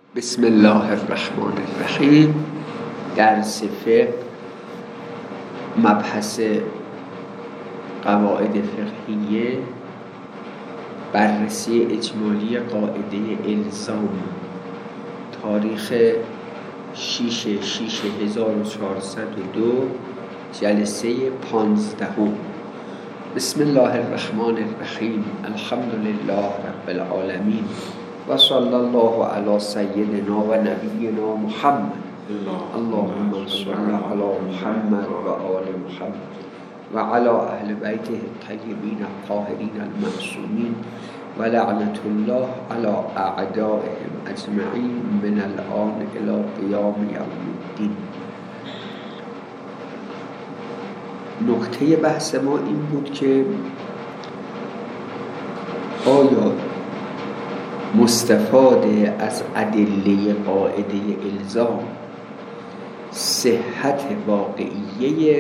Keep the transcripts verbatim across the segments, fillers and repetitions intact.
بسم الله الرحمن الرحیم. درس فقه، مبحث قواعد فقهیه، بررسی اجمالی قاعده الزام، تاریخ شش شش هزار و چهارصد و دو، جلسه پانزدهم. بسم الله الرحمن الرحیم. الحمد لله رب العالمین و صلی الله علی سیدنا و نبینا محمد. اللهم صل علی محمد و آل محمد و علی اهل بیته الطیبین الطاهرین المعصومین و لعنت الله علی اعدائهم اجمعین من الان الی قیام یوم الدین. نکته بحث ما این بود که آیا مستفاده از ادله قاعده الزام صحت واقعیه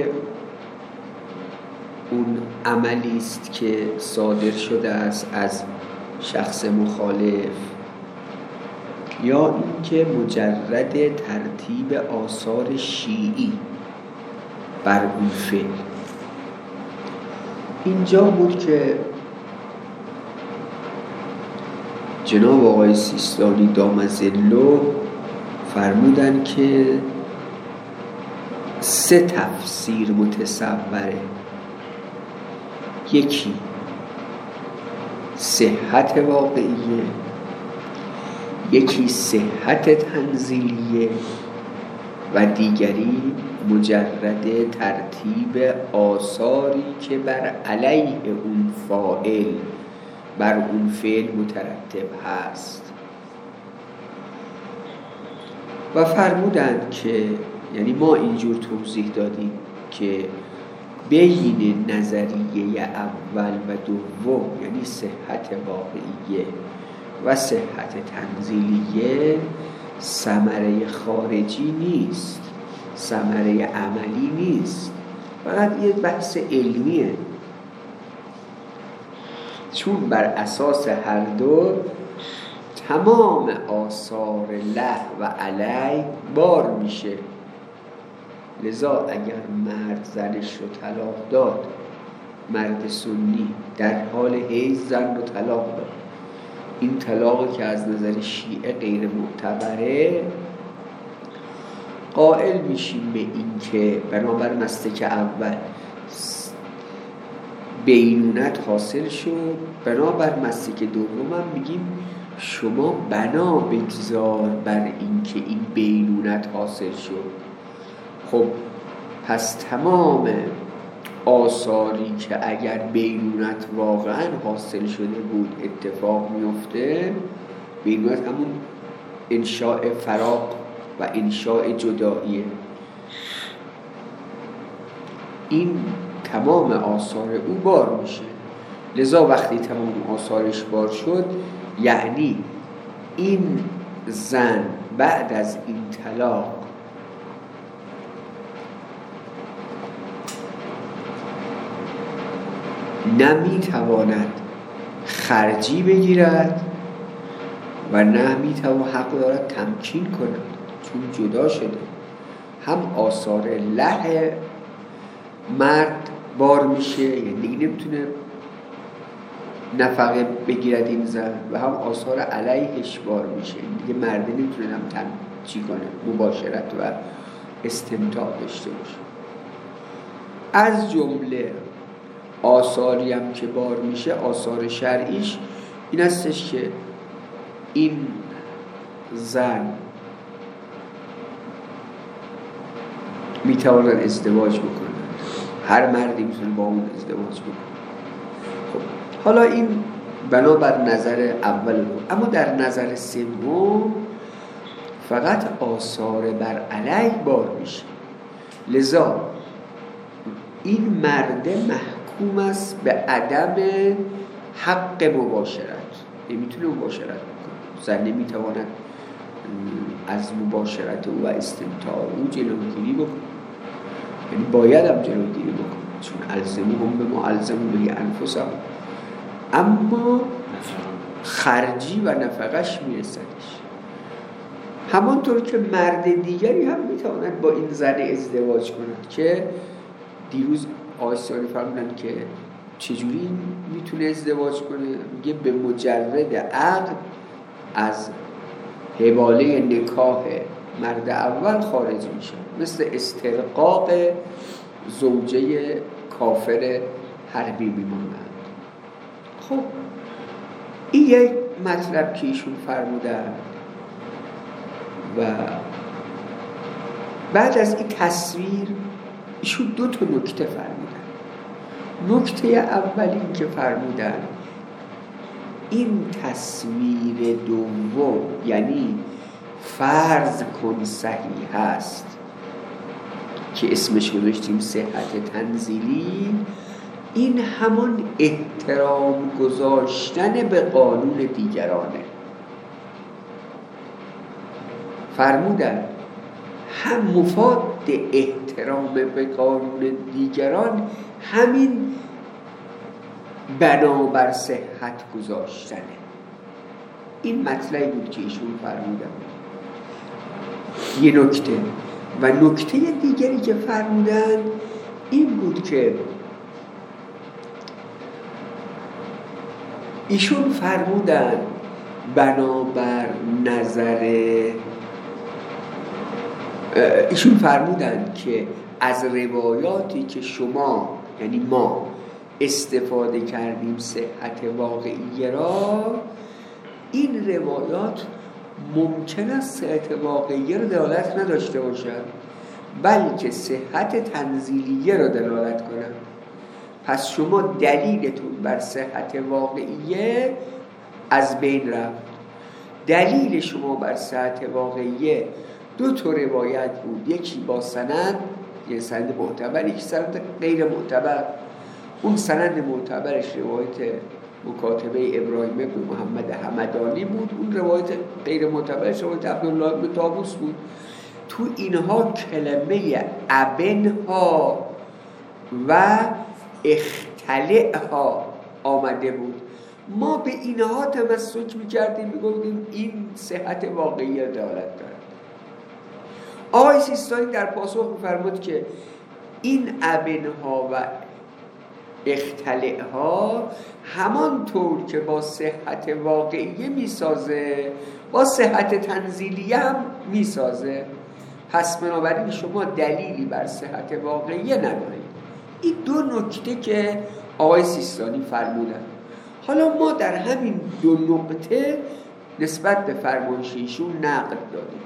اون عملی است که صادر شده است از شخص مخالف، یا اینکه مجرد ترتیب آثار شیعی بر اون فعل. اینجا بود که جناب آقای سیستانی دامظله فرمودن که سه تفسیر متصوره. یکی صحت واقعیه، یکی صحت تنزیلیه و دیگری مجرد ترتیب آثاری که بر علیه اون فاعل بر اون فعل مترتب هست. و فرمودند که یعنی ما اینجور توضیح دادیم که بین نظریه اول و دوم، یعنی صحت واقعیه و صحت تنزیلیه، ثمره خارجی نیست، ثمره عملی نیست، فقط یه بحث علمیه، چون بر اساس هر دو تمام آثار له و علی بار میشه. لذا اگر مرد زنش رو طلاق داد، مرد سنی در حال حیض زن رو طلاق داد، این طلاقی که از نظر شیعه غیر معتبره، قائل میشیم به این که بنابر مسلک اول بینونت حاصل شد، بنابر مسلک دوم هم میگیم شما بنا بگذار بر این که این بینونت حاصل شد. خب پس تمام آثاری که اگر بینونت واقعا حاصل شده بود اتفاق میفته، بینونت همون انشاء فراق و انشاء جداییه، این تمام آثار او بار میشه. لذا وقتی تمام آثارش بار شد، یعنی این زن بعد از این طلاق نمیتواند خرجی بگیرد و نه میتواند حق دارد تمکین کند، چون جدا شده. هم آثار له مرد بار میشه، یعنی نمیتونه نفقه بگیرد این زن، و هم آثار علیهش بار میشه، دیگه مرد نمیتونه هم تن چی کنه، مباشرت و استمتاع داشته باشه. از جمله آثاری هم که بار میشه، آثار شرعیش این هستش که این زن میتواند ازدواج بکنه، هر مردی میتونه با اون ازدواج بکنه. خب حالا این بنابر نظر اول بود. اما در نظر سوم فقط آثار بر علیه بار میشه. لذا این مرد محکوم است به عدم حق مباشرت، نمیتونه مباشرت بکنه. زن نمیتواند از مباشرت او و استمتاع او جلوگیری بکنه، یعنی باید هم جلوگیری بکنه، چون الزمهم بما الزموا به انفسهم. اما خرجی و نفقش میرسدش. همانطور که مرد دیگری هم میتواند با این زن ازدواج کند که دیروز آقای سیانی فرمودن که چجوری میتونه ازدواج کنه. میگه به مجرد عقد از حواله نکاح مرد اول خارج میشه، مثل استرقاق زوجه کافر حربی میمونند. خب این یک مطلب که ایشون فرمودن و بعد از این تصویر ایشون دو تا نکته فرمودن. نکته اولی که فرمودن این تصویر دوم، یعنی فرض کن صحیح هست که اسمش گذاشتیم صحت تنزیلی، این همان احترام گذاشتن به قانون دیگرانه. فرمودن هم مفاد احترام به قانون دیگران همین بنابر صحت گذاشتنه. این مطلبی بود که ایشون فرمودن. یه نکته. و نکته دیگری که فرمودن این بود که ایشون فرمودن بنابر نظر ایشون فرمودن که از روایاتی که شما یعنی ما استفاده کردیم صحت واقعی را، این روایات ممکن است صحت واقعی را دلالت نداشته باشد بلکه صحت تنزیلیه را دلالت کنند. پس شما دلیلتون بر صحت واقعیه از بین رفت. دلیل شما بر صحت واقعیه دو تا روایت بود، یکی با سند، یه سند معتبر، یکی سند غیر معتبر. اون سند معتبرش روایت مکاتبه ابراهیم بن محمد همدانی بود، اون روایت غیر معتبرش روایت عبدالله بن طاووس بود. تو اینها کلمه ابنها و اختلعها آمده بود. ما به اینها تمسک میکردیم، میگفتیم این صحت واقعی دلالت دارد. آقای سیستانی در پاسخ میفرمود که این ابنها و اختلعها همانطور که با صحت واقعی میسازه با صحت تنزیلیه هم میسازه. پس بنابراین شما دلیلی بر صحت واقعی ندارید. این دو نکته که آقای سیستانی فرمودن. حالا ما در همین دو نکته نسبت به فرمایششون نقد داریم.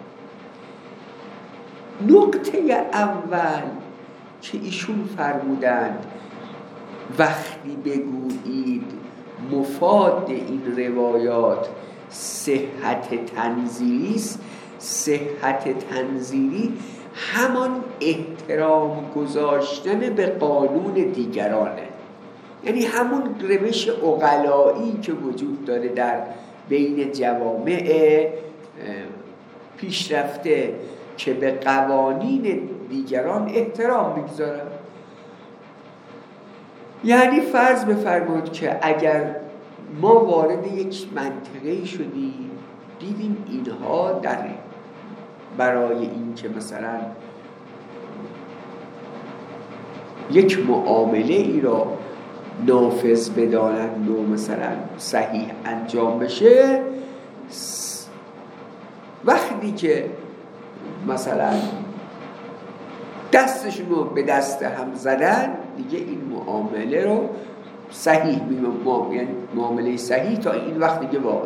نکته اول که ایشون فرمودند وقتی بگویید مفاد این روایات صحت تنزیلی است، صحت تنزیلی همان احترام گذاشتن به قانون دیگرانه، یعنی همون روش عقلایی که وجود داره در بین جوامع پیشرفته که به قوانین دیگران احترام میگذارن. یعنی فرض بفرمایید که اگر ما وارد یک منطقه شدیم دیدیم اینها در برای این که مثلا یک معامله ای را نافذ بدانند و مثلا صحیح انجام بشه، وقتی که مثلا دستشون رو به دست هم زدن دیگه این معامله رو صحیح می‌مونه، یعنی معامله صحیح تا این وقت دیگه واقع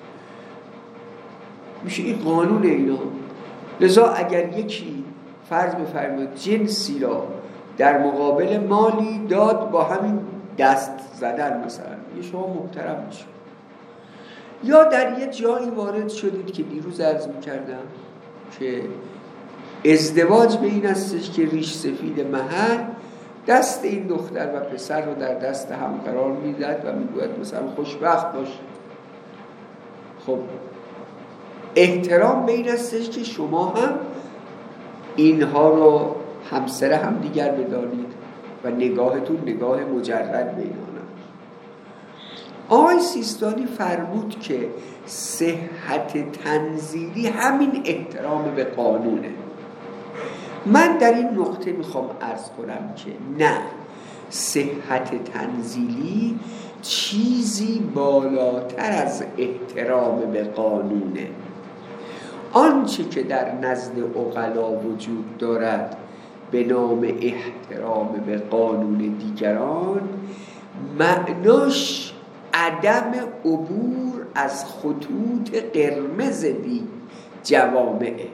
میشه. این قانون اینا. لذا اگر یکی فرض بفرمایید جنسی را در مقابل مالی داد با همین دست زدن مثلا، یه شما محترم میشه. یا در یه جایی وارد شدید که دیروز عرض میکردم که ازدواج به این استش که ریش سفید محل دست این دختر و پسر رو در دست هم قرار میداد و میگوید مثلا خوشبخت باش. خب احترام به این استش که شما هم اینها رو همسر هم دیگر بدانید و نگاهتون نگاه مجرد به اینها نباشه. آقای سیستانی فرمود که صحت تنزیلی همین احترام به قانونه. من در این نقطه میخوام عرض کنم که نه، صحت تنزیلی چیزی بالاتر از احترام به قانونه. آنچه که در نزد عقلا وجود دارد به نام احترام به قانون دیگران، معناش عدم عبور از خطوط قرمز دی جوامعه.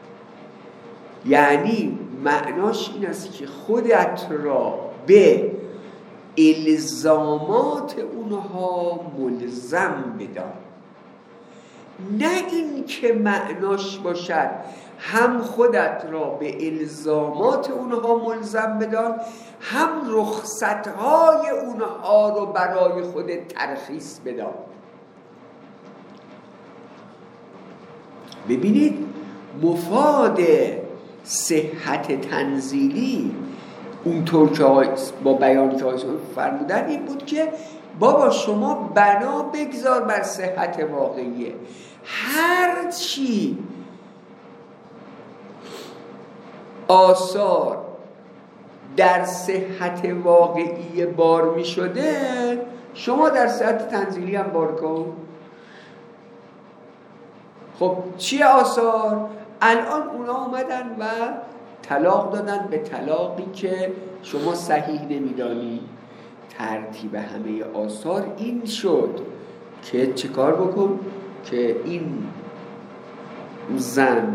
یعنی معناش این است که خودت را به الزامات اونها ملزم بدان، نه این که معناش باشد هم خودت را به الزامات اونها ملزم بدان، هم رخصتهای اونها رو برای خودت ترخیص بدان. ببینید مفاد صحت تنزیلی اونطور که با بیانی که آقای فرمودن این بود که بابا شما بنا بگذار بر صحت واقعیه، هر چی آثار در صحت واقعی بار می شده شما در صحت تنزیلی هم بار کن. خب چیه آثار؟ الان اونا اومدن و طلاق دادن به طلاقی که شما صحیح نمیدانی. ترتیب همه آثار این شد که چه کار بکن که این زن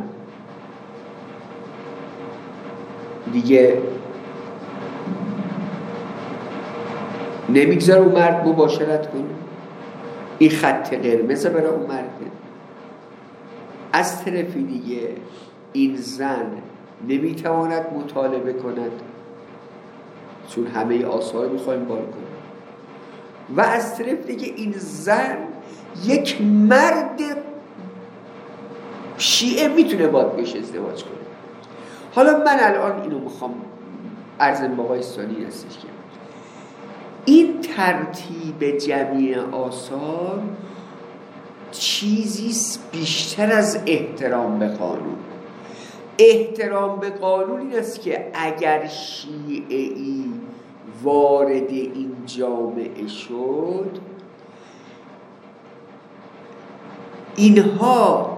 دیگه نمیگذاره اون مرد مباشرت کنه، این خط قرمز برای اون مرده. از طرفی دیگه این زن نمیتواند مطالبه کند چون همه آثار میخوایم بار کنه، و از طرف دیگه این زن یک مرد شیعه میتونه باید بهش ازدواج کنه. حالا من الان اینو میخوام عرضم با آقای سیستانی هستش که این ترتیب جمعی آثار چیزی بیشتر از احترام به قانون. احترام به قانون این است که اگر شیعه‌ای وارد این جامعه شد، اینها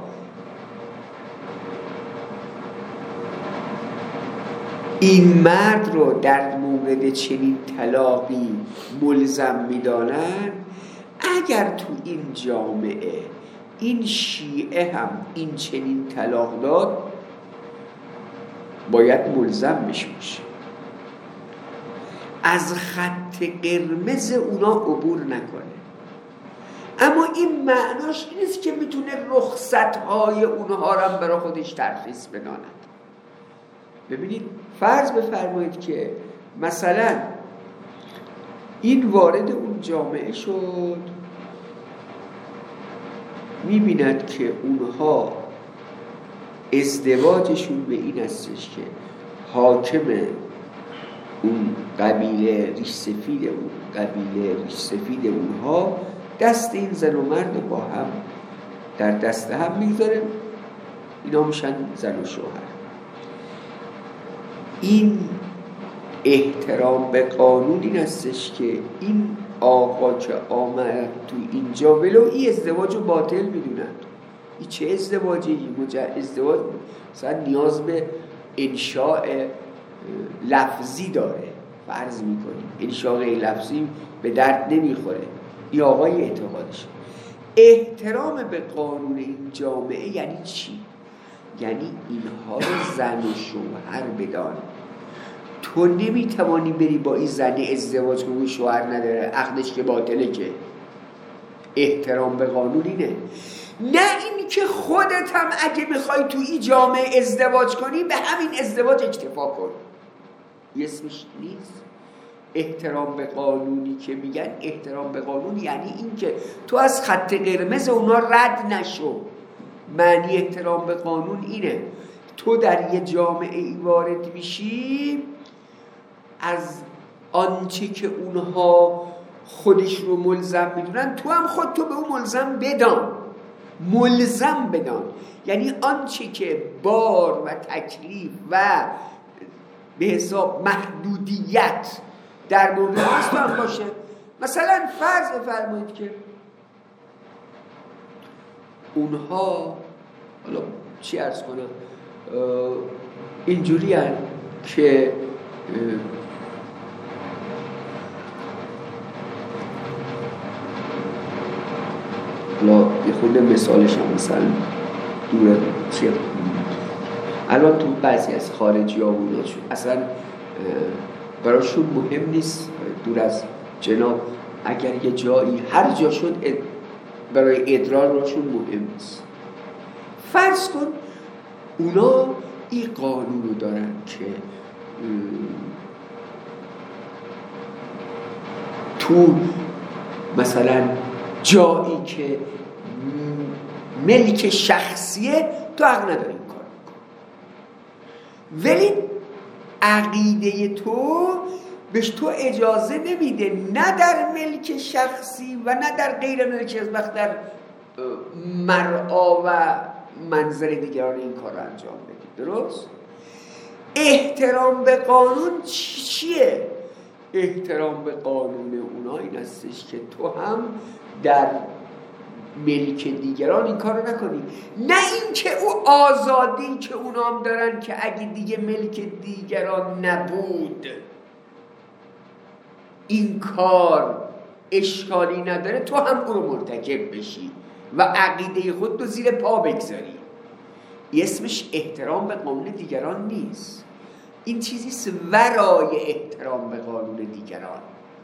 این مرد رو در مورد چنین طلاقی ملزم می‌دانند. اگر تو این جامعه این شیعه هم این چنین طلاق داد باید ملزم بشه، از خط قرمز اونا عبور نکنه. اما این معناش نیست که میتونه رخصت‌های اونها رو هم برای خودش ترخیص بداند. ببینید فرض بفرمایید که مثلا این وارد اون جامعه شد، میبیند که اونها ازدواجشون به این استش که حاکم اون قبیله ریش سفید اون قبیله ریش سفید اونها دست این زن و مرد با هم در دست هم میذاره، اینا میشن زن و شوهر. این احترام به قانون این استش که این آقا که آمد تو اینجا ولو این ازدواج رو باطل میدونن، این چه ازدواجی؟ ازدواج مثلا نیاز به انشاء لفظی داره، فرض میکنیم انشاء لفظی به درد نمیخوره. این آقای اعتقادش. احترام به قانون این جامعه یعنی چی؟ یعنی اینها رو زن و شوهر بدان. تو نمیتوانی بری با این زنی ازدواج کنی شوهر نداره، عقدش که باطله. که احترام به قانون اینه، نه این که خودت هم اگه میخوای تو این جامعه ازدواج کنی به همین ازدواج اکتفا کن. اسمش نیست احترام به قانونی. که میگن احترام به قانون یعنی این که تو از خط قرمز اونا رد نشو. معنی احترام به قانون اینه تو در یه جامعه ای وارد میشی، از آنچه که اونها خودش رو ملزم میدونن، تو هم خود تو به اون ملزم بدان. ملزم بدان یعنی آنچه که بار و تکلیف و به حساب محدودیت در مورد هست تو هم باشه. مثلا فرض فرمایید که اونها، حالا چی عرض کنم، اینجوری هست که حالا یه خود مثالش هم مثلا دوره چیه، الان تو بعضی از خارجی ها بوده شد اصلا براشون مهم نیست، دور از جناب اگر یه جایی هر جا شد برای ادرار راشون مهم نیست. فرض کن اونا این قانون رو دارن که تو مثلا جایی که ملک شخصیه تو حق نداری این کار بکن، ولی عقیده تو بهش تو اجازه نمیده نه در ملک شخصی و نه در غیر ملک، از وقت در مرعا و منظر دیگران این کار رو انجام بدی. درست؟ احترام به قانون چیه؟ احترام به قانون اونا این هستش که تو هم در ملک دیگران این کار رو نکنی، نه این که او آزادی که اونا هم دارن که اگه دیگه ملک دیگران نبود این کار اشکالی نداره تو هم اون رو مرتکب بشی و عقیده خود رو زیر پا بگذاری. اسمش احترام به قانون دیگران نیست، این چیزیست ورای احترام به قانون دیگران،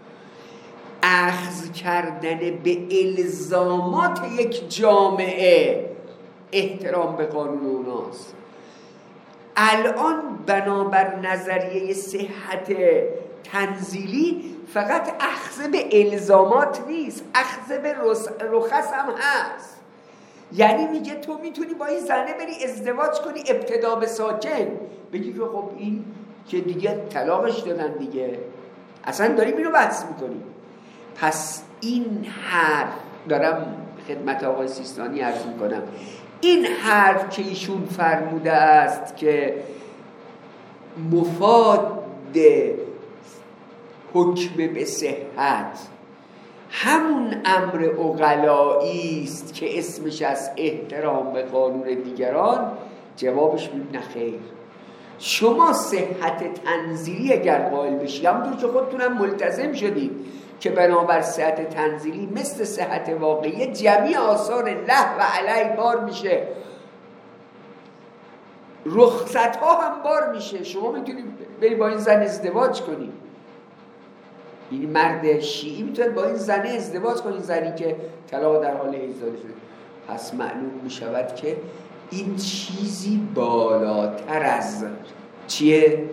اخذ کردن به الزامات یک جامعه احترام به قانون اوناست. الان بنابر نظریه صحت تنزیلی فقط اخذ به الزامات نیست، اخذ به رخص هم هست. یعنی میگه تو میتونی با این زنه بری ازدواج کنی ابتدا به ساکن، بگی که خب این که دیگه طلاقش دادن دیگه، اصلا داریم اینو بحث میکنی. پس این حرف دارم خدمت آقای سیستانی عرض میکنم، این حرف که ایشون فرموده است که مفاد حکم به صحت همون امر عقلایی است که اسمش از احترام به قانون دیگران، جوابش میگه خیر. شما صحت تنزیلی اگر قائل بشید، همونطور که خودتونم ملتزم شدید که بنابر صحت تنزیلی مثل صحت واقعی جمعی آثار له و علی بار میشه، رخصت ها هم بار میشه، شما میتونید بری با این زن ازدواج کنید، این مرد شیعی میتونه با این زنه ازدواج کنید، زنی که طلاق در حال حیض داده شده. پس معلوم میشود که این چیزی بالاتر از چیه؟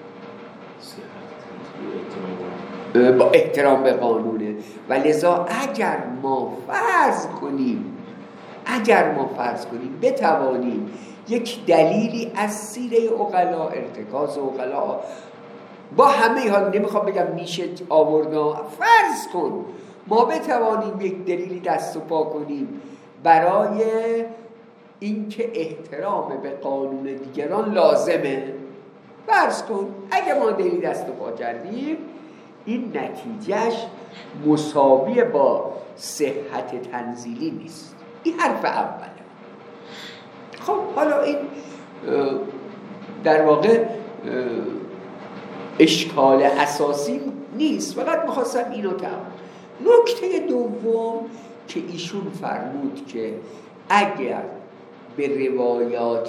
با احترام به قانونه. و لذا اگر ما فرض کنیم اگر ما فرض کنیم بتوانیم یک دلیلی از سیره عقلا، ارتکاز عقلا، با همه حال نمیخوام بگم میشه آوردن، فرض کن ما بتوانیم یک دلیلی دست و پا کنیم برای اینکه احترام به قانون دیگران لازمه، فرض کن اگه ما دلیلی دست و پا کردیم این نتیجهش مساوی با صحت تنزیلی نیست. این حرف اوله. خب حالا این در واقع اشکال اساسی نیست، فقط میخواستم اینو تمام. نکته دوم که ایشون فرمود که اگر به روایات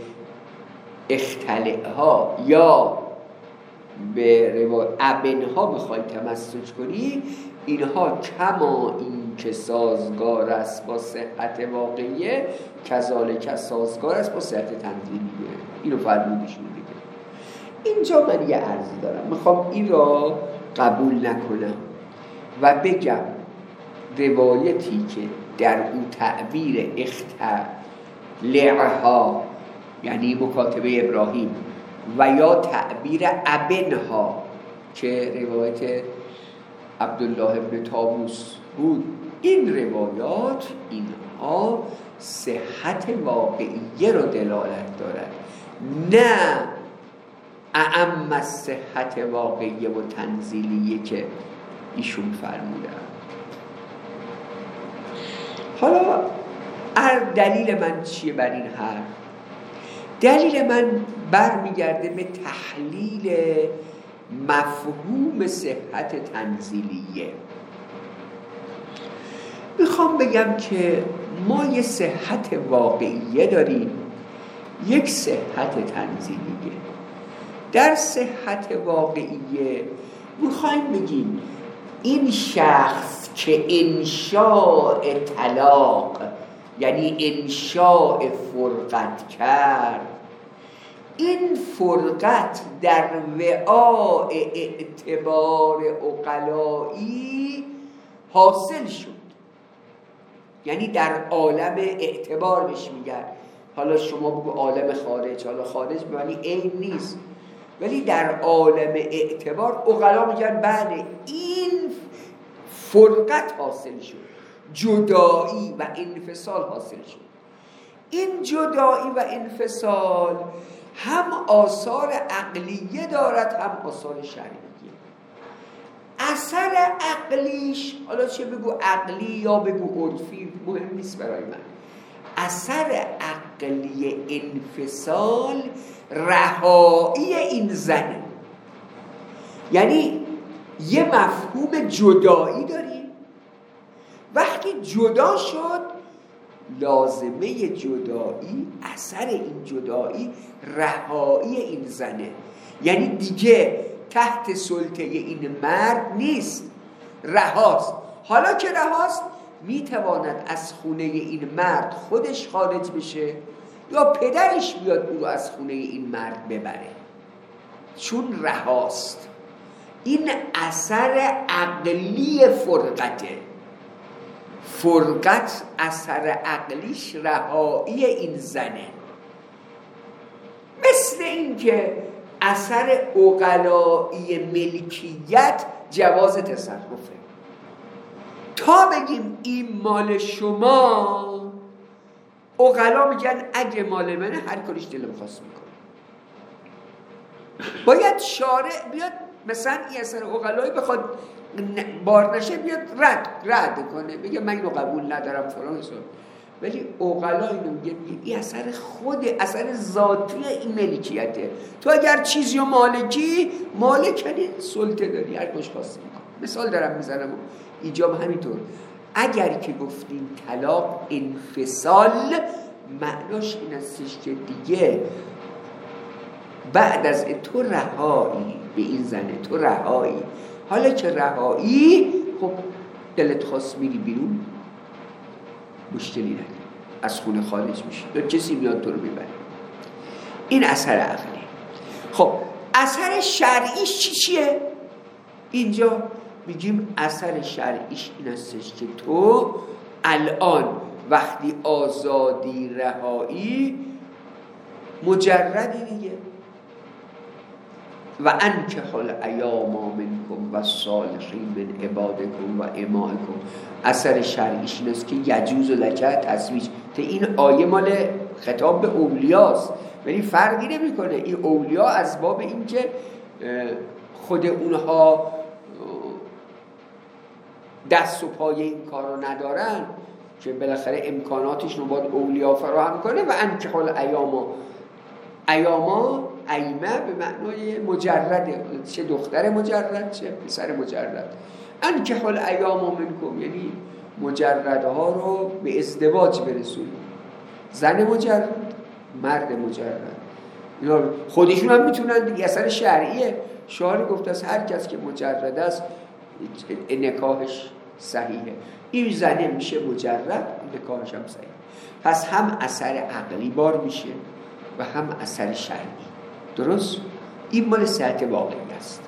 اختلعها یا به روایات ابنها بخوای تمسک کنی، اینها کما این که سازگار است با صحت واقعیه کذالک سازگار است با صحت تنزیلیه. اینو فرمودشون دیگه. اینجا من یه عرضی دارم، میخوام این را قبول نکنم و بگم روایتی که در اون تعبیر اختلعها یعنی مکاتبه ابراهیم و یا تعبیر ابنها که روایت عبدالله ابن طاووس بود. این روایات اینها صحت واقعیه رو دلالت دارد، نه اعم از صحت واقعیه و تنزیلیه که ایشون فرمودن. حالا دلیل من چیه بر این حرف؟ دلیل من برمیگرده به تحلیل مفهوم صحت تنزیلیه. میخوام بگم که ما یه صحت واقعیه داریم، یک صحت تنزیلیه. در صحت واقعیه میخوایم بگیم این شخص که انشاء طلاق یعنی انشاء فرقت کرد، این فرقت در وعاء اعتبار عقلایی حاصل شد، یعنی در عالم اعتبار بهش میگن. حالا شما بگو عالم خارج، حالا خارج معنی عین نیست، ولی در عالم اعتبار عقلا میگن بله این فرقت حاصل شد، جدایی و انفصال حاصل شد. این جدایی و انفصال هم آثار عقلیه دارد هم آثار شرعیه. اثر عقلیش، حالا چه بگو عقلی یا بگو عرفی مهم نیست برای من، اثر عقلی انفصال رهایی این زنه. یعنی یه مفهوم جدایی داریم، وقتی جدا شد لازمه جدایی، اثر این جدایی رهایی این زنه، یعنی دیگه تحت سلطه این مرد نیست، رهاست. حالا که رهاست میتواند از خونه این مرد خودش خارج بشه یا پدرش بیاد او رو از خونه این مرد ببره، چون رهاست. این اثر عقلی فرقته. فرقت اثر عقلیش رهایی این زنه. مثل این که اثر عقلایی ملکیت جواز تصرفه. تا بگیم این مال شما، عقلا میگن اگه مال منه هر کاریش دلم خواست میکنه. باید شارع بیاد مثلا این اثر عقلایی بخواد بار نشه بیاد رد رد کنه، بگه من اینو قبول ندارم فلان حساب. ولی عقلا اینو میگه این اثر خود، اثر ذاتی این ملکیته. تو اگر چیزی و مالکی مالکنی سلطه داری، هر کاش خواست میکنه. مثال دارم میزنم ایجاب همینطور. اگر که گفتیم طلاق انفصال، معناش این استش که دیگه بعد از تو رهایی به این زنه، تو رهایی. حالا که رهایی، خب دلت خواست میری بیرون، مشکلی نداره، از خونه خارج میشی یا کسی میاد تو رو میبره. این اثر عقلی. خب اثر شرعیش چی چیه؟ اینجا میگیم اثر شرعیش این استش که تو الان وقتی آزادی رهایی مجردی دیگه. و انکحوا الایام منکم و الصالحین من عبادکم و امائکم. اثر شرعیش این است که یجوز لک تزویج. که این آیه مال خطاب به اولیاست، ولی فرقی نمیکنه. این اولیا از باب این که خود اونها دست و پای این کار رو ندارن، که بالاخره امکاناتش رو باید اولیا فراهم کنه. و انکحوا الایام، ایاما ایمه به معنای مجرده، چه دختر مجرد چه پسر مجرد. انکحوا الایام منکم یعنی مجردها رو به ازدواج برسونید. زن مجرد، مرد مجرد، اینا خودشون هم میتونن دیگه. اثر شرعیه. شارع گفته است هر کس که مجرد است نکاحش صحیحه. این زنه میشه مجرد، نکاحش هم صحیحه. پس هم اثر عقلی بار میشه و هم اثر شرعی. درست؟ این مال صحت واقعی است.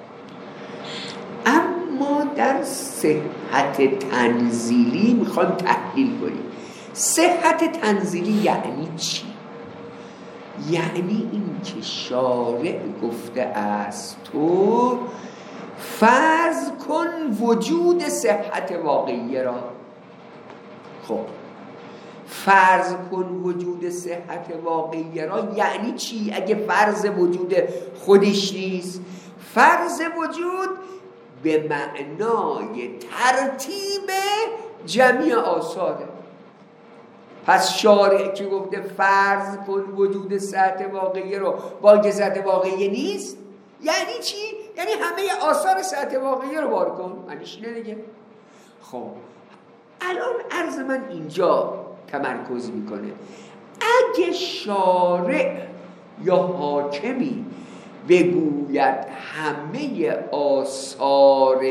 اما در صحت تنزیلی میخوام تحلیل کنیم. صحت تنزیلی یعنی چی؟ یعنی این که شارع گفته است تو فرض کن وجود صحت واقعی را. خب فرض کن وجود صحت واقعی را یعنی چی؟ اگه فرض وجود خودش نیست، فرض وجود به معنای ترتیب جمعی آثاره. پس شارع که گفته فرض کن وجود صحت واقعی رو با اینکه صحت واقعی نیست، یعنی چی؟ یعنی همه آثار صحت واقعی رو بار کن. معنیش اینه دیگه. خب الان عرض من اینجا تمرکز میکنه. اگه شارع یا حاکمی بگوید همه آثار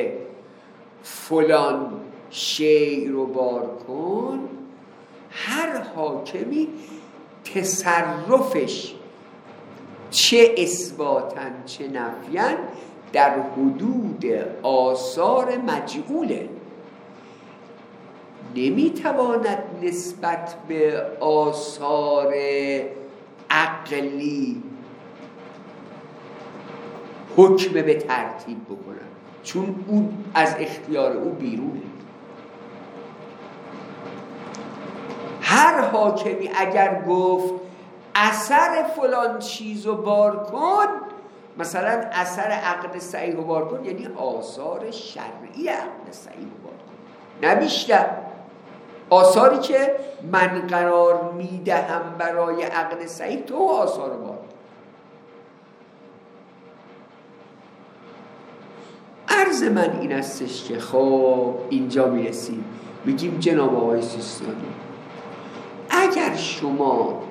فلان شیء رو بار کن، هر حاکمی تصرفش چه اثباتاً چه نفیاً در حدود آثار مجعوله. نمیتواند نسبت به آثار عقلی حکم به ترتیب بکنن، چون اون از اختیار او بیرونه. هر حاکمی اگر گفت اثر فلان چیزو بار کن، مثلا اثر عقد صحیح رو بار کن، یعنی آثار شرعی عقد صحیح رو بار کن، نه بیشتر. آثاری که من قرار میدهم برای عقد صحیح تو آثار رو بار کن. عرض من این استش که خب اینجا میرسیم میگیم جناب آقای سیستانی، اگر شما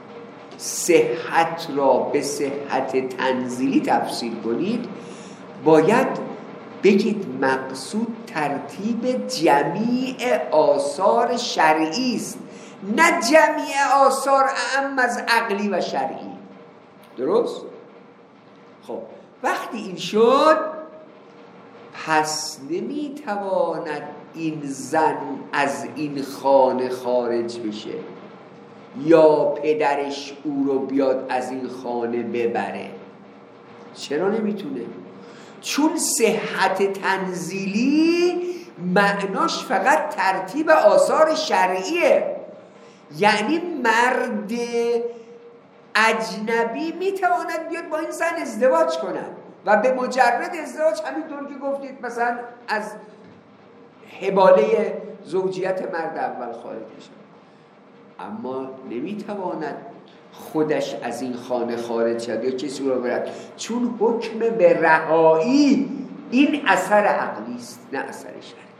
صحت را به صحت تنزیلی تفسیر کنید، باید بگید مقصود ترتیب جمیع آثار شرعی است، نه جمیع آثار اعم از عقلی و شرعی. درست؟ خب وقتی این شد، پس نمیتواند این زن از این خانه خارج بشه یا پدرش او رو بیاد از این خانه ببره. چرا نمیتونه؟ چون صحت تنزیلی معناش فقط ترتیب آثار شرعیه. یعنی مرد اجنبی میتواند بیاد با این زن ازدواج کنند و به مجرد ازدواج، همینطور که گفتید مثلا از حباله زوجیت مرد اول خارج بشه، اما نمیتواند خودش از این خانه خارج شد یا کسی رو برد، چون حکم به رهایی این اثر عقلی است نه اثر شرعی.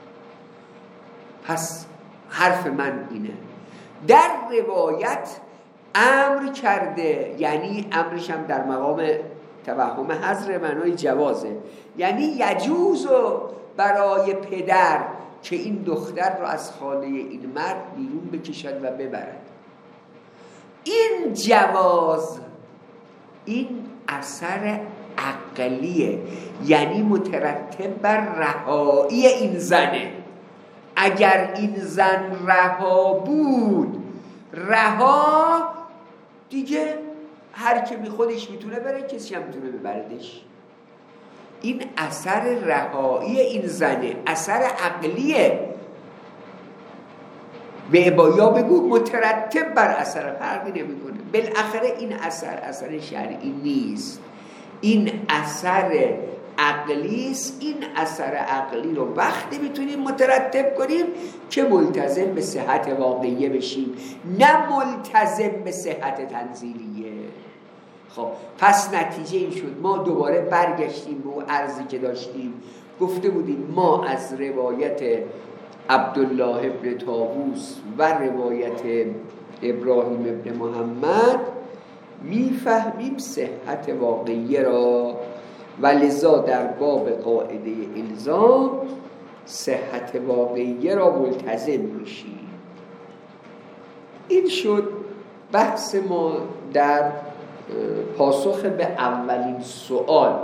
پس حرف من اینه، در روایت امر کرده، یعنی امرش هم در مقام توهم حضر معنای جوازه، یعنی یجوزو برای پدر که این دختر رو از خانه این مرد بیرون بکشد و ببرد. این جواز این اثر عقلیه، یعنی مترتب بر رهایی این زنه. اگر این زن رها بود، رها دیگه هر که بی خودش میتونه بره، کسی هم میتونه ببردش. این اثر رهایی این زنه، اثر عقلیه. به عبایا بگو مترتب بر اثر، فرقی نمیکنه. بالاخره این اثر اثر شرعی نیست، این اثر عقلی است. این اثر عقلی رو وقتی میتونیم مترتب کنیم که ملتزم به صحت واقعیه بشیم، نه ملتزم به صحت تنزیلیه. خب پس نتیجه این شد، ما دوباره برگشتیم به اون عرضی که داشتیم. گفته بودیم ما از روایت عبدالله ابن طاووس و روایت ابراهیم ابن محمد میفهمیم صحت واقعیه را، و لذا در باب قاعده الزام صحت واقعیه را ملتزم میشیم. این شد بحث ما در پاسخ به اولین سوال.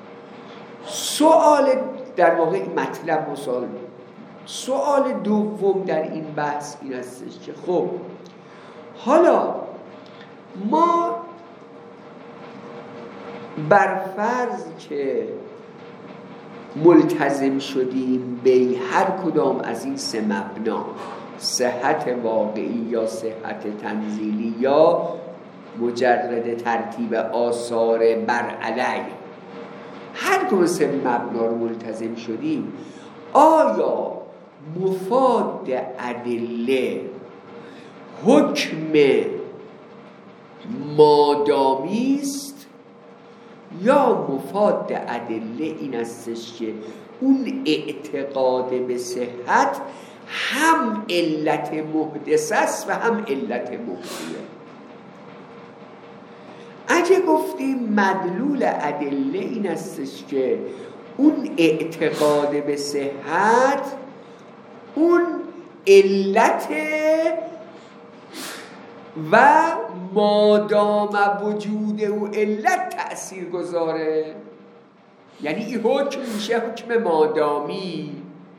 سوال در واقع مطلب و سوال سوال دوم در این بحث این هستش که خب حالا ما بر فرض که ملتزم شدیم به هر کدام از این سه مبنا، صحت واقعی یا صحت تنزیلی یا مجرد ترتیب آثار بر علیه، هر کدام سه مبنا رو ملتزم شدیم، آیا مفاد ادله حکم مادامی است یا مفاد ادله این استش که اون اعتقاد به صحت هم علت محدث است و هم علت مبدیه؟ اگه گفتیم مدلول ادله این استش که اون اعتقاد به صحت اون علت و مادام وجود او علت تأثیر گذاره، یعنی این حکم میشه حکم مادامی.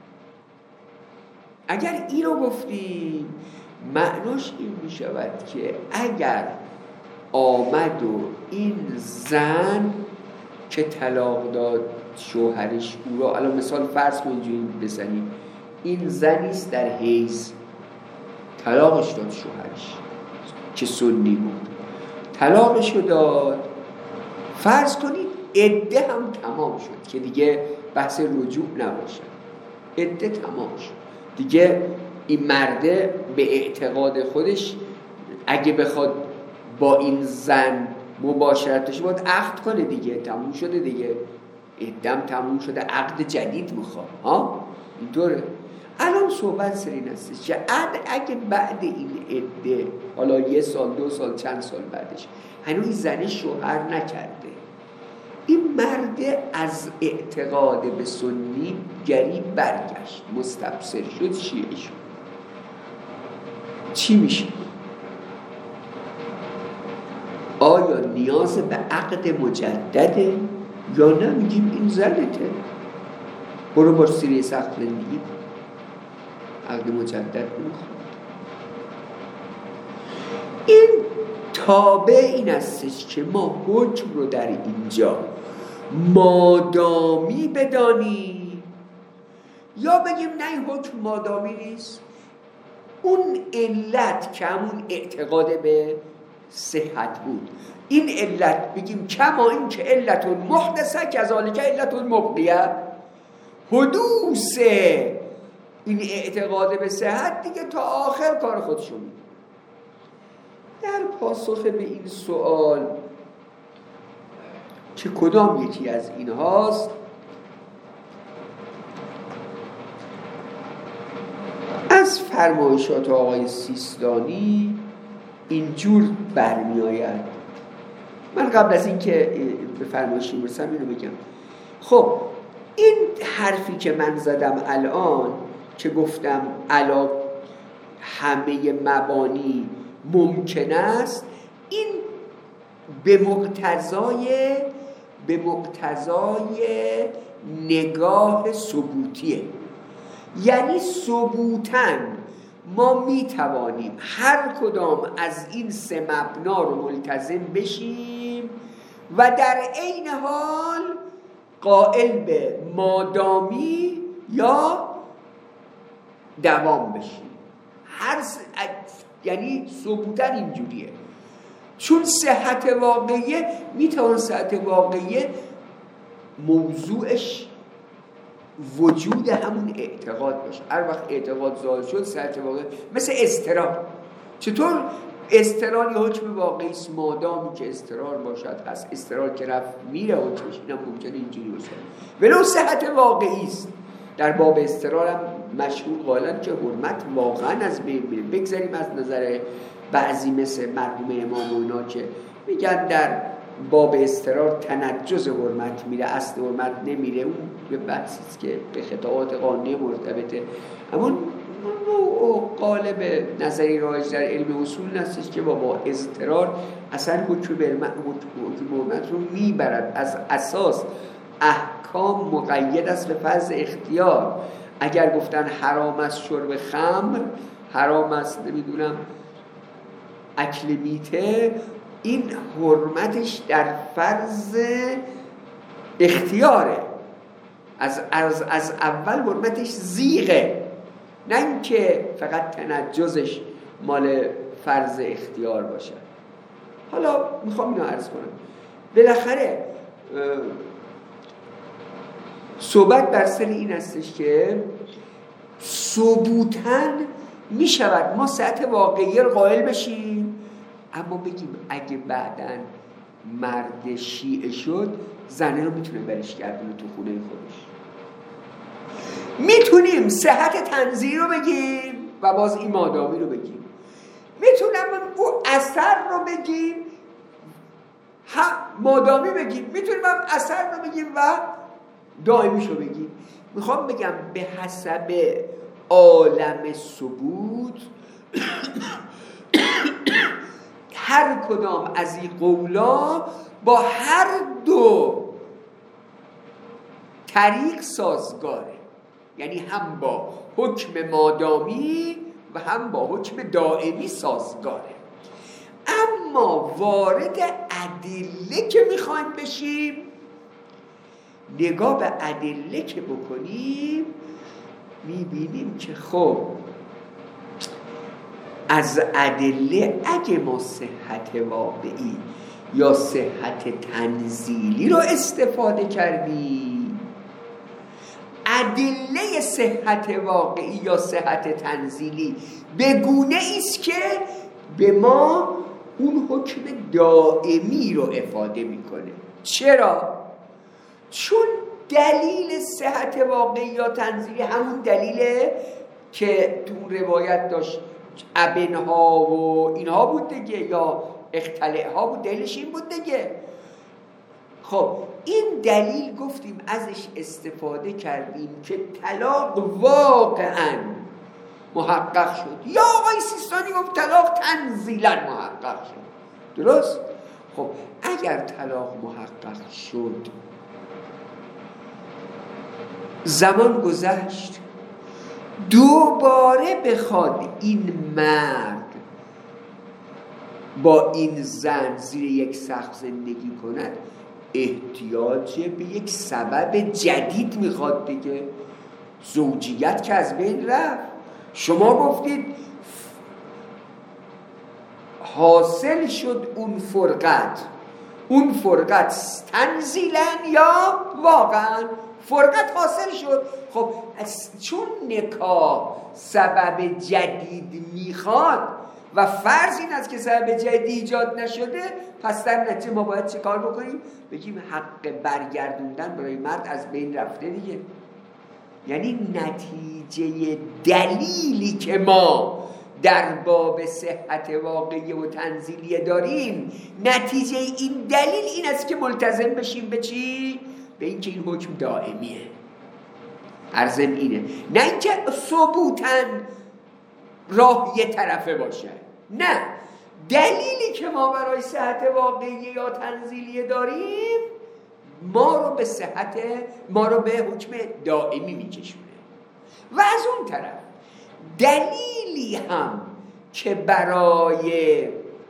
اگر این رو گفتیم معناش این میشود که اگر آمد و این زن که طلاق داد شوهرش او را، الان مثال فرض کنید اینجوری بزنیم، این زنیست در حیض، طلاقش داد شوهرش که سنی بود، طلاقش داد، فرض کنید عده هم تمام شد که دیگه بحث رجوع نباشه، عده تمام شد دیگه، این مرده به اعتقاد خودش اگه بخواد با این زن مباشرتش باید عقد کنه دیگه، تموم شده دیگه، عدم تموم شده، عقد جدید میخواد. ها اینطوره. الان صحبت سر این هستش که اگه بعد این عده، حالا یه سال دو سال چند سال بعدش هنوز زن شوهر نکرده، این مرد از اعتقاد به سنی گری برگشت، مستبصر شد، شیعه شد، چی میشه؟ آیا نیاز به عقد مجدده یا نه میگیم این زنته، برو با سیره سخت زندگی، عقد مجدد نمیخواد. این تابع این استش که ما حکم رو در اینجا مادامی بدانیم یا بگیم نه این حکم مادامی نیست، اون علت که همون اعتقاد به صحت بود، این علت بگیم کما این که علت محدثه کذالک علت مبقیه، حدوث این اعتقاد به صحت دیگه تا آخر کار خودشون. در پاسخ به این سوال که کدام یکی از این هاست، از فرمایشات آقای سیستانی اینجور برمی آید. من قبل از این که به فرمایشی برسم اینو بگم. خب این حرفی که من زدم الان که گفتم علا همه مبانی ممکن است، این به مقتضای به مقتضای نگاه ثبوتیه، یعنی ثبوتاً ما می توانیم هر کدام از این سه مبنا رو ملتزم بشیم و در عین حال قائل به مادامی یا دوام بشیم. هر س... یعنی ثبوتاً اینجوریه، چون صحت واقعیه میتوان صحت واقعیه موضوعش وجود همون اعتقاد باشه. هر وقت اعتقاد ظاهر شد صحت واقعی، مثل اضطرار. چطور اضطرار یه حکم واقعی است مادامی که اضطرار باشد هست، اضطرار که رفت میره حکمش، اینم ممکنه اینجوری باشه ولو صحت واقعی است. در باب اضطرار هم مشهور قائلن که حرمت واقعا از بین میره. بگذاریم از نظر بعضی مثل مرحوم امام و اینا که میگن در باب اضطرار تنجز حرمت میره، اصل حرمت نمیره، اون به بحثی است که به خطابات قانونی مرتبطه. اما قالب نظری رایج در علم اصول هستش که با اضطرار اصلا حکم حرمت رو میبرد. از اساس احکام مقید است به فرض اختیار. اگر گفتن حرام است شرب خمر، حرام است نمیدونم اکل میته، این حرمتش در فرض اختیاره. از, از, از اول حرمتش زیغه، نه اینکه فقط تنجزش مال فرض اختیار باشه. حالا میخوام اینو عرض کنم، بالاخره صحبت بر سر این هستش که ثبوتاً میشود ما صحت واقعی رو قائل بشیم، اما بگیم اگه بعداً مرد شیعه شد زنه رو میتونه برش گردونه تو خونه خودش. میتونیم صحت تنزیلی رو بگیم و باز این مادامی رو بگیم، میتونم او اثر رو بگیم هم مادامی بگیم، میتونیم هم اثر رو بگیم و دائمیش رو بگیم. میخوام بگم به حسب عالم ثبوت هر کدام از این قولا با هر دو طریق سازگاره، یعنی هم با حکم مادامی و هم با حکم دائمی سازگاره. اما وارد ادله که میخوایم بشیم، نگاه به ادله که بکنیم میبینیم که خب از ادله اگه ما صحت واقعی یا صحت تنزیلی رو استفاده کردیم، ادله صحت واقعی یا صحت تنزیلی به گونه ایست که به ما اون حکم دائمی رو افاده میکنه. چرا؟ چون دلیل صحت واقعی یا تنزیلی همون دلیله که تو روایت داشت ابنها و اینها بود دیگه، یا اختلعها بود، دلیلش این بود دیگه. خب این دلیل گفتیم ازش استفاده کردیم که طلاق واقعا محقق شد، یا آقای سیستانی گفت طلاق تنزیلا محقق شد. درست؟ خب اگر طلاق محقق شد، زمان گذشت، دوباره بخواد این مرد با این زن زیر یک سقف زندگی کند، احتیاج به یک سبب جدید میخواد دیگه. زوجیت که از بین رفت. شما گفتید حاصل شد اون فرقت، اون فرقت تنزیلا یا واقعا فرقت حاصل شد. خب چون نکاح سبب جدید میخواد و فرض این است که سبب جدید ایجاد نشده، پس در نتیجه ما باید چه کار بکنیم؟ بگیم حق برگردوندن برای مرد از بین رفته دیگه. یعنی نتیجه دلیلی که ما در باب صحت واقعی و تنزیلی داریم، نتیجه این دلیل این است که ملتزم بشیم به چی؟ به اینکه این حکم دائمیه. عرضم اینه، نه اینکه ثبوتاً راه یه طرفه باشه. نه، دلیلی که ما برای صحت واقعی یا تنزیلی داریم ما رو به صحت، ما رو به حکم دائمی میکشونه. و از اون طرف دلیلی هم که برای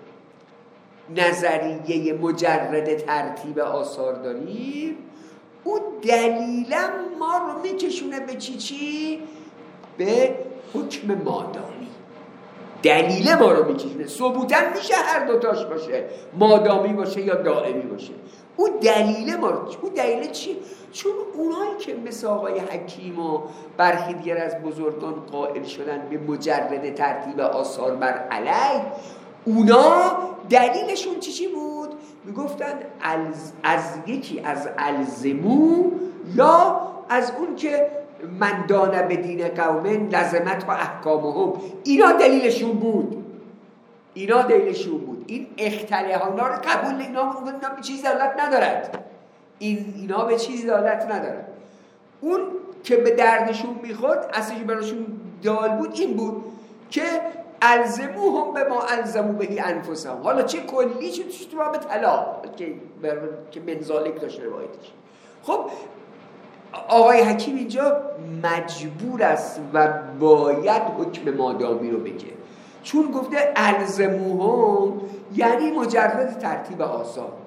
نظریه مجرد ترتیب آثار داریم، اون دلیلم ما رو میکشونه به چی چی؟ به حکم مادامی. دلیل ما رو میکشونه. ثبوتاً میشه هر دوتاش باشه، مادامی باشه یا دائمی باشه. اون دلیل ما رو، اون دلیل چی؟ چون اونایی که مثل آقای حکیم و برخی دیگر از بزرگان قائل شدن به مجرد ترتیب آثار بر علیه، اونا دلیلشون چی چی بود؟ میگفتن از, از یکی از الزمو، یا از اون که من دانه به دین قومن لزمت و احکامهم. اینا دلیلشون بود، اینا دلیلشون بود. این اختلاف ها اینا رو قبول، اینا, اینا به چیز دلالت ندارد، این اینا به چیز دلالت ندارد. اون که به دردشون میخورد، اصلی براشون دال بود این بود که الزموهم به ما الزمو بهی انفسهم. حالا چه کلی چه تو باب طلاق که که منزالک داشت روایتش. خب آقای حکیم اینجا مجبور است و باید حکم مادامی رو بگه، چون گفته الزموهم یعنی مجرد ترتیب آثار.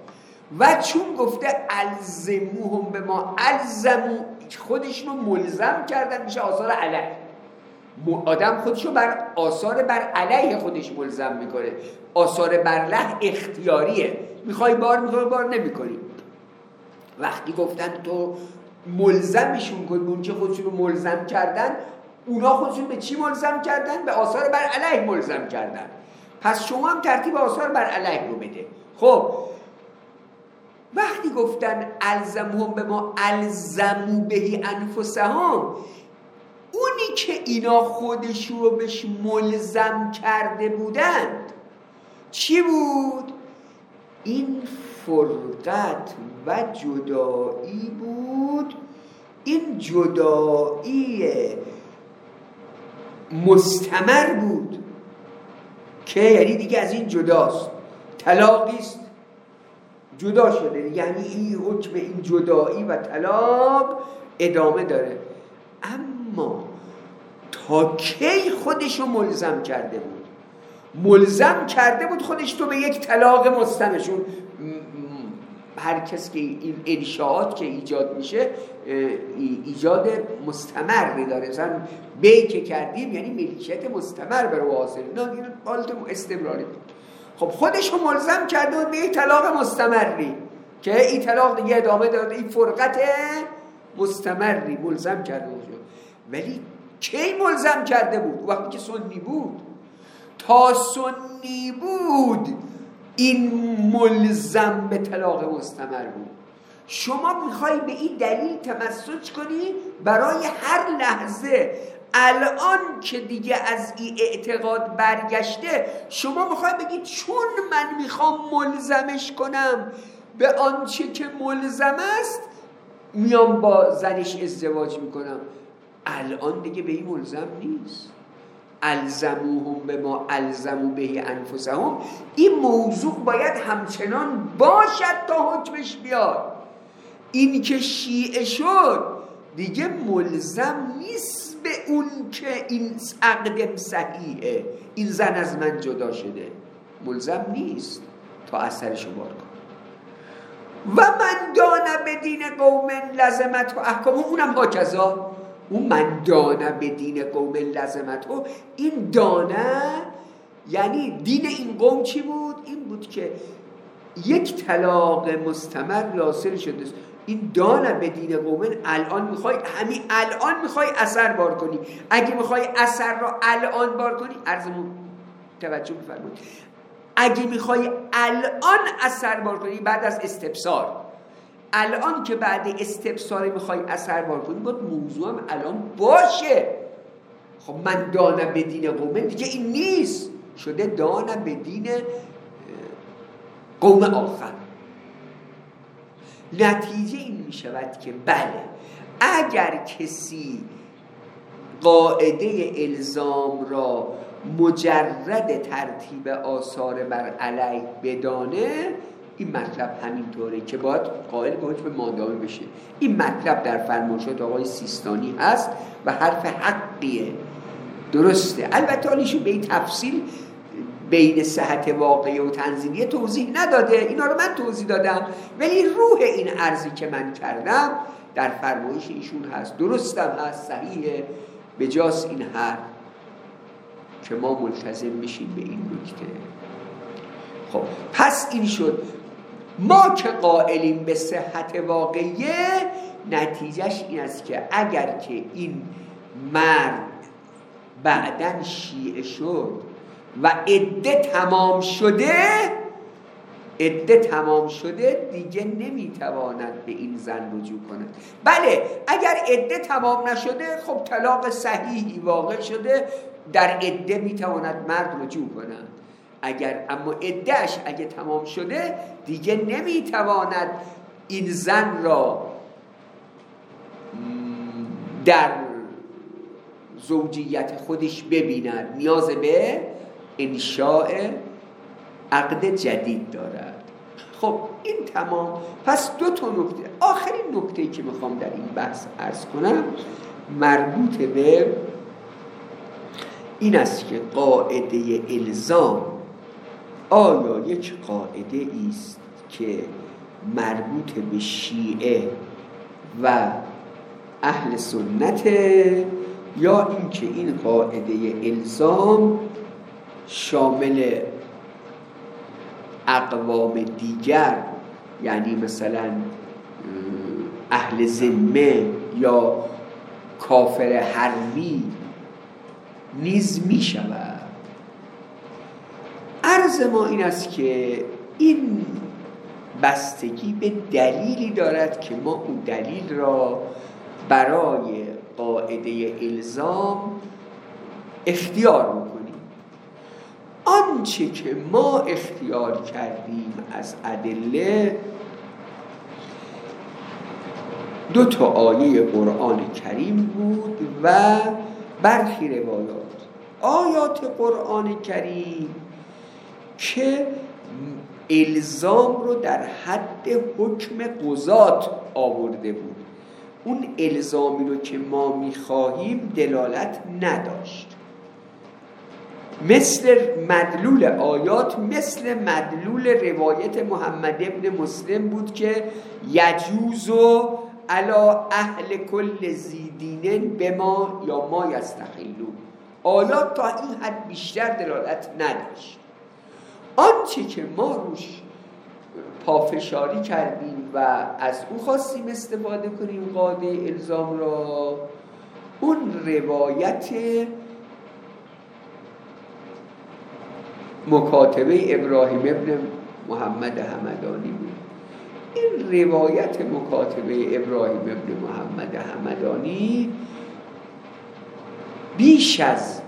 و چون گفته الزموهم به ما، الزمو خودشونو ملزم کردن، میشه آثار علیه. آدم خودشو بر آثار بر علیه خودش ملزم میکنه. آثار بر له اختیاریه، میخوای بار میخوای بار نمیکنی. وقتی گفتن تو ملزمشون کن، اون که خودشونو ملزم کردن، اونا خودشون به چی ملزم کردن؟ به آثار بر علیه ملزم کردن. پس شما هم ترتیب آثار بر علیه رو بده. خب وقتی گفتن الزمهم به ما الزمو بهی انفسهم، اونی که اینا خودشون رو بهش ملزم کرده بودند چی بود؟ این فرقت و جدایی بود. این جدایی مستمر بود که یعنی دیگه از این جداست، طلاقیست، جدا شده، یعنی این حکم این جدایی و طلاق ادامه داره. اما تا کی خودشو ملزم کرده بود؟ ملزم کرده بود خودش تو به یک طلاق مستمرشون. هر کس که این انشاءات که ایجاد میشه ایجاد مستمری داره. مثلا بی که کردیم یعنی ملکیت مستمر بر واصل، نه این حالت استمراری بود. خب خودشو ملزم کرده بود به یک طلاق مستمری که این طلاق دیگه ادامه داره، این فرقت مستمری ملزم کرده بود. ولی کی ملزم کرده بود؟ وقتی که سنی بود. تا سنی بود این ملزم به طلاق مستمر بود. شما میخوای به این دلیل تمسک کنی برای هر لحظه. الان که دیگه از این اعتقاد برگشته، شما میخوای بگی چون من میخوام ملزمش کنم به آنچه که ملزم است، میام با زنش ازدواج میکنم. الان دیگه به این ملزم نیست. الزموهم به ما الزمو به انفسهم، این موضوع باید همچنان باشد تا حکمش بیاد. این که شیعه شد دیگه ملزم نیست به اون که این عقدم صحیحه، این زن از من جدا شده، ملزم نیست تا اثرشو بار کن. و من دانه به دین قوم لزمت و احکام، اونم با کذا. اون من دانه به دین قوم لزمت و این دانه یعنی دین این قوم چی بود؟ این بود که یک طلاق مستمر حاصل شده. این دانه به دین قوم، الان میخوای همین الان میخوای اثر بار کنی. اگه میخوای اثر رو الان بار کنی، عرضمون توجه بفرمایید، اگه میخوای الان اثر بار کنی بعد از استبصار، الان که بعد استبصار میخوای اثر بار کنی، باید موضوع هم الان باشه. خب من دانه به دین قوم دیگه این نیست، شده دانه به دین قوم آخر. نتیجه این میشود که بله، اگر کسی قاعده الزام را مجرد ترتیب آثار بر علیه بدانه، این مطلب همینطوره که باید قائل به حکم مادامی بشه. این مطلب در فرمایشات آقای سیستانی هست و حرف حقیه، درسته. البته حالیشو به این تفصیل بین صحت واقعی و تنزیلیه توضیح نداده، اینا رو من توضیح دادم، ولی روح این عرضی که من کردم در فرمایش ایشون هست، درستم هست، صحیحه، بجاس این حرف که ما ملتزم میشیم به این نکته. خب پس این شد، ما که قائلیم به صحت واقعیه، نتیجهش این است که اگر که این مرد بعدن شیعه شد و عده تمام شده، عده تمام شده دیگه نمیتواند به این زن رجوع کند. بله اگر عده تمام نشده، خب طلاق صحیحی واقع شده، در عده میتواند مرد رجوع کند. اگر اما عدهش اگه تمام شده دیگه نمیتواند این زن را در زوجیت خودش ببیند، نیاز به انشاء عقد جدید دارد. خب این تمام. پس دو تا نکته. آخرین نکته‌ای که میخوام در این بحث عرض کنم مربوط به این است که قاعده الزام آیا یک قاعده است که مربوط به شیعه و اهل سنت، یا اینکه این قاعده الزام شامل اقوام دیگر، یعنی مثلا اهل ذمه یا کافر حربی نیز می شود. عرض ما این است که این بستگی به دلیلی دارد که ما اون دلیل را برای قاعده الزام اختیار میکنیم. آنچه که ما اختیار کردیم از ادله دو تا آیه قرآن کریم بود و برخی روایات. آیات قرآن کریم که الزام رو در حد حکم قضات آورده بود، اون الزامی رو که ما میخواهیم دلالت نداشت. مثل مدلول آیات مثل مدلول روایت محمد ابن مسلم بود که یجوزو علا اهل کل زیدینن به ما یا ما یستحلون. آیات تا این حد بیشتر دلالت نداشت. آنچه که ما روش پافشاری کردیم و از او خواستیم استفاده کنیم قاعده الزام را، اون روایت مکاتبه ابراهیم ابن محمد همدانی بود. این روایت مکاتبه ابراهیم ابن محمد همدانی بیش از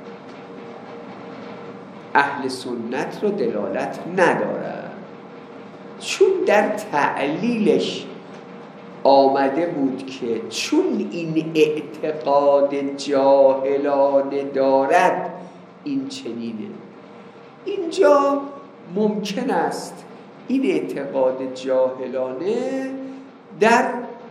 اهل سنت رو دلالت ندارد، چون در تعلیلش آمده بود که چون این اعتقاد جاهلانه دارد این چنینه. اینجا ممکن است این اعتقاد جاهلانه در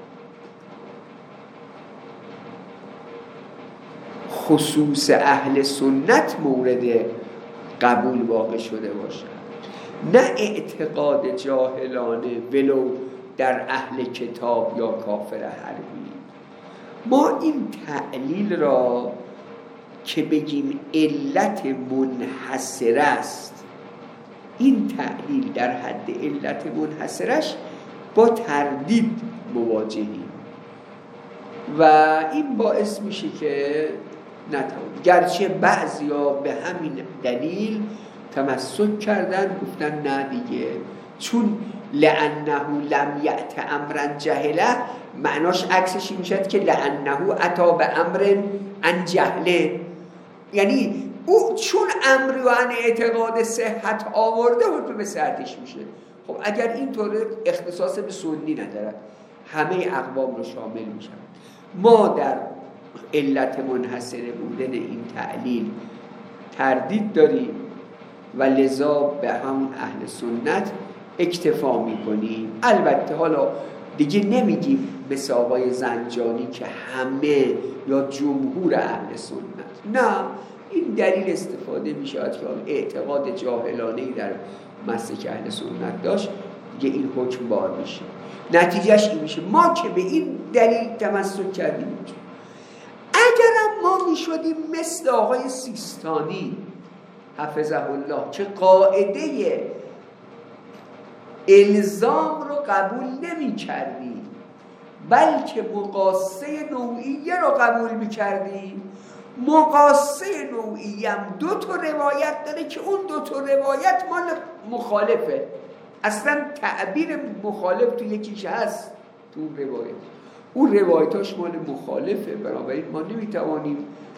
خصوص اهل سنت مورد قبول واقع شده باشد، نه اعتقاد جاهلانه ولو در اهل کتاب یا کافر حربی. ما این تعلیل را که بگیم علت منحصر است، این تعلیل در حد علت منحصرش با تردید مواجهیم و این باعث میشه که نتوان، گرچه بعضیا به همین دلیل تمسک کردن، گفتن نه دیگه، چون لعنه لم یأت امرا جهله، معناش عکسش این میشد که لعنه اتی به امر عن جهله، یعنی او چون امر و عن اعتقاد صحت آورده حکم به صحتش میشه. خب اگر اینطوره اختصاص به سنی نداره، همه اقوام رو شامل میشن. ما در علت منحصره بودن این تعلیل تردید داریم و لذا به همون اهل سنت اکتفا میکنیم. البته حالا دیگه نمیگیم مثل آقای زنجانی که همه یا جمهور اهل سنت، نه، این دلیل استفاده میشه که اعتقاد جاهلانه‌ای در مسلک اهل سنت داشت، دیگه این حکم بار میشه. نتیجهش این میشه ما که به این دلیل تمسک کردیم. اگرم ما میشدیم مثل آقای سیستانی حفظه الله که قاعده الزام رو قبول نمی کردیم بلکه مقاسه نوعیه رو قبول می کردیم، مقاسه نوعیه هم دو تا روایت داره که اون دو تا روایت مال مخالفه، اصلا تعبیر مخالف تو یکیش هست تو روایت، اون روایتاش مال مخالفه، بنابراین ما نمیتوانیم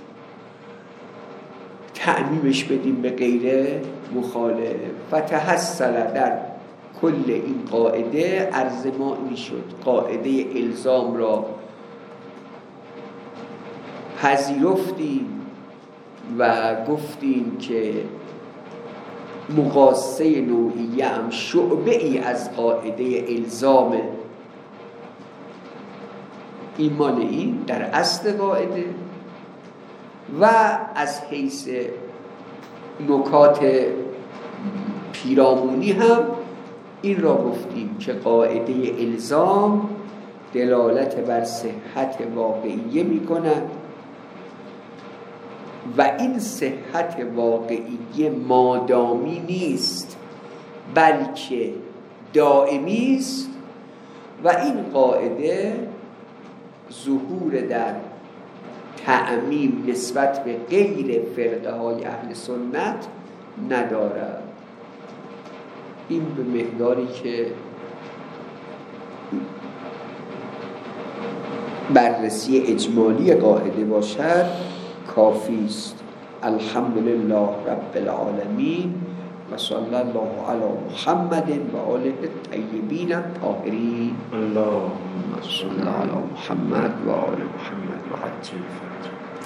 تعمیمش بدیم به غیر مخالف. فتحصل در کل این قاعده عرض ما این شد، قاعده الزام را پذیرفتیم و گفتیم که مقاسه نوعیه هم شعبه ای از قاعده الزامه. ایمان این در اصل قاعده و از حیث نکات پیرامونی هم این را گفتیم که قاعده الزام دلالت بر صحت واقعیه می کند و این صحت واقعیه مادامی نیست بلکه دائمی است و این قاعده ظهور در تعمیم نسبت به غیر فرقه های اهل سنت ندارد. این به مقداری که بررسی اجمالی قاعده باشد کافی است. الحمدلله رب العالمین و صلی الله علی محمد و آله الطیبین الطاهرین. اللهم صل علی محمد و آل محمد و عجل